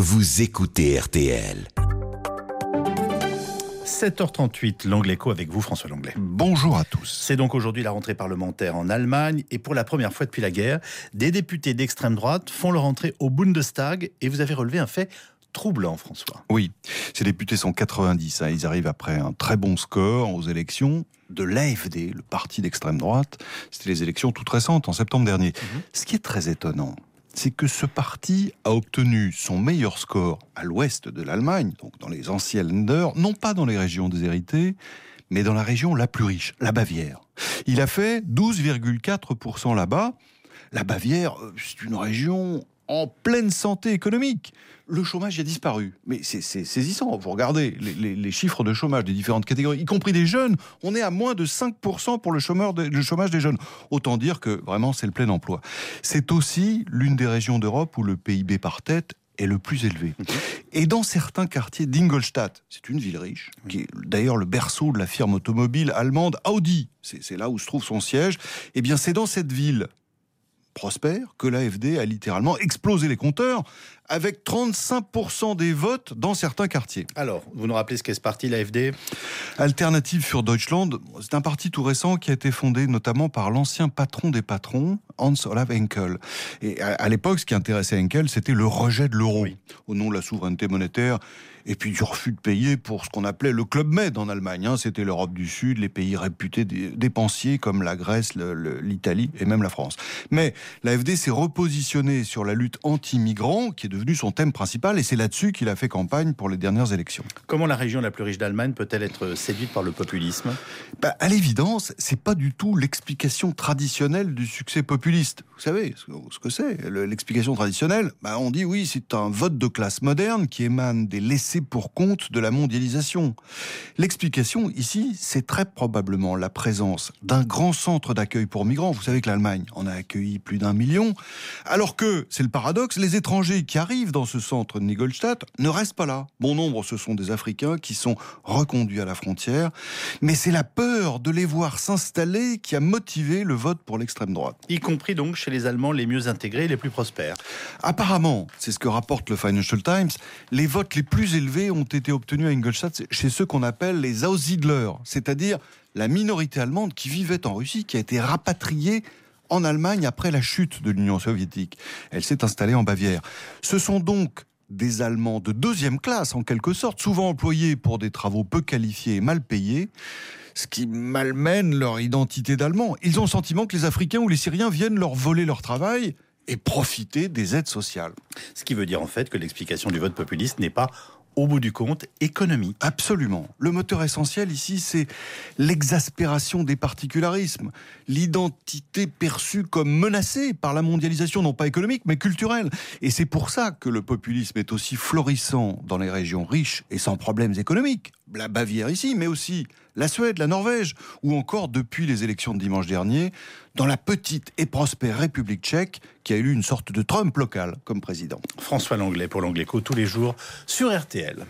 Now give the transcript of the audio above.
vous écoutez RTL. 7h38, l'Angle Écho avec vous, François Langlais. Bonjour à tous. C'est donc aujourd'hui la rentrée parlementaire en Allemagne et pour la première fois depuis la guerre, des députés d'extrême droite font leur entrée au Bundestag et vous avez relevé un fait troublant, François. Oui, ces députés sont 90, ils arrivent après un très bon score aux élections de l'AfD, le parti d'extrême droite. C'était les élections toutes récentes, en septembre dernier. Ce qui est très étonnant, c'est que ce parti a obtenu son meilleur score à l'ouest de l'Allemagne, donc dans les anciens Länder, non pas dans les régions déshéritées, mais dans la région la plus riche, la Bavière. Il a fait 12,4% là-bas. La Bavière, c'est une région en pleine santé économique. Le chômage y a disparu. Mais c'est saisissant. Vous regardez les chiffres de chômage des différentes catégories, y compris des jeunes. On est à moins de 5% pour le chômage des jeunes. Autant dire que vraiment c'est le plein emploi. C'est aussi l'une des régions d'Europe où le PIB par tête est le plus élevé. Et dans certains quartiers d'Ingolstadt, c'est une ville riche, qui est d'ailleurs le berceau de la firme automobile allemande Audi. C'est là où se trouve son siège. Eh bien, c'est dans cette ville prospère que l'AfD a littéralement explosé les compteurs avec 35% des votes dans certains quartiers. Alors, vous nous rappelez ce qu'est ce parti, l'AfD ? Alternative für Deutschland, c'est un parti tout récent qui a été fondé notamment par l'ancien patron des patrons, Hans-Olaf Henkel. Et à l'époque, ce qui intéressait Henkel, c'était le rejet de l'euro, au nom de la souveraineté monétaire, et puis du refus de payer pour ce qu'on appelait le Club Med en Allemagne. C'était l'Europe du Sud, les pays réputés dépensiers comme la Grèce, l'Italie et même la France. Mais l'AfD s'est repositionnée sur la lutte anti-migrants, qui est devenu son thème principal, et c'est là-dessus qu'il a fait campagne pour les dernières élections. Comment la région la plus riche d'Allemagne peut-elle être séduite par le populisme ? À l'évidence, c'est pas du tout l'explication traditionnelle du succès populiste. Vous savez ce que c'est, l'explication traditionnelle ? On dit oui, c'est un vote de classe moderne qui émane des laissés pour compte de la mondialisation. L'explication ici, c'est très probablement la présence d'un grand centre d'accueil pour migrants. Vous savez que l'Allemagne en a accueilli plus d'1 million, alors que, c'est le paradoxe, les étrangers qui arrivent dans ce centre de Ingolstadt ne restent pas là. Bon nombre, ce sont des Africains qui sont reconduits à la frontière, mais c'est la peur de les voir s'installer qui a motivé le vote pour l'extrême droite. Y compris donc chez les Allemands les mieux intégrés et les plus prospères. Apparemment, c'est ce que rapporte le Financial Times, les votes les plus élevés ont été obtenus à Ingolstadt chez ceux qu'on appelle les Aussiedler, c'est-à-dire la minorité allemande qui vivait en Russie, qui a été rapatriée en Allemagne après la chute de l'Union soviétique. Elle s'est installée en Bavière. Ce sont donc des Allemands de deuxième classe, en quelque sorte, souvent employés pour des travaux peu qualifiés et mal payés, ce qui malmène leur identité d'Allemands. Ils ont le sentiment que les Africains ou les Syriens viennent leur voler leur travail et profiter des aides sociales. Ce qui veut dire en fait que l'explication du vote populiste n'est pas, au bout du compte, économique. Absolument. Le moteur essentiel ici, c'est l'exaspération des particularismes, l'identité perçue comme menacée par la mondialisation, non pas économique, mais culturelle. Et c'est pour ça que le populisme est aussi florissant dans les régions riches et sans problèmes économiques. La Bavière ici, mais aussi la Suède, la Norvège, ou encore, depuis les élections de dimanche dernier, dans la petite et prospère République tchèque, qui a élu une sorte de Trump local comme président. François Langlais pour l'Angle Écho tous les jours sur RTL.